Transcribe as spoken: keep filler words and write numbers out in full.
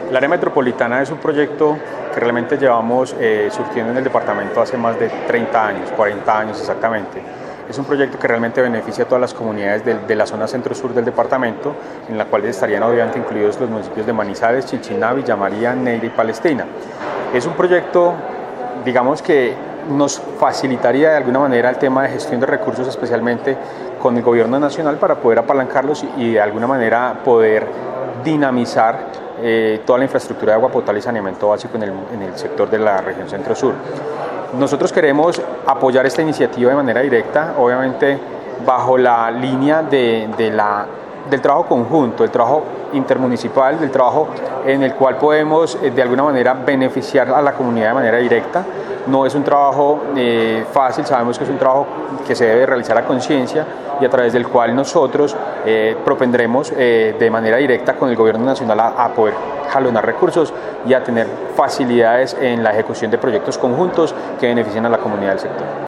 El área metropolitana es un proyecto que realmente llevamos eh, surtiendo en el departamento hace más de treinta años, cuarenta años exactamente. Es un proyecto que realmente beneficia a todas las comunidades de, de la zona centro-sur del departamento, en la cual estarían obviamente incluidos los municipios de Manizales, Chinchiná, Villa María, Neira y Palestina. Es un proyecto, digamos que nos facilitaría de alguna manera el tema de gestión de recursos, especialmente con el gobierno nacional, para poder apalancarlos y de alguna manera poder dinamizar eh, toda la infraestructura de agua potable y saneamiento básico en el, en el sector de la región centro-sur. Nosotros queremos apoyar esta iniciativa de manera directa, obviamente bajo la línea de, de la, del trabajo conjunto, el trabajo intermunicipal, del trabajo en el cual podemos eh, de alguna manera beneficiar a la comunidad de manera directa. No es un trabajo eh, fácil, sabemos que es un trabajo que se debe realizar a conciencia y a través del cual nosotros eh, propondremos eh, de manera directa con el gobierno nacional a, a poder jalonar recursos y a tener facilidades en la ejecución de proyectos conjuntos que beneficien a la comunidad del sector.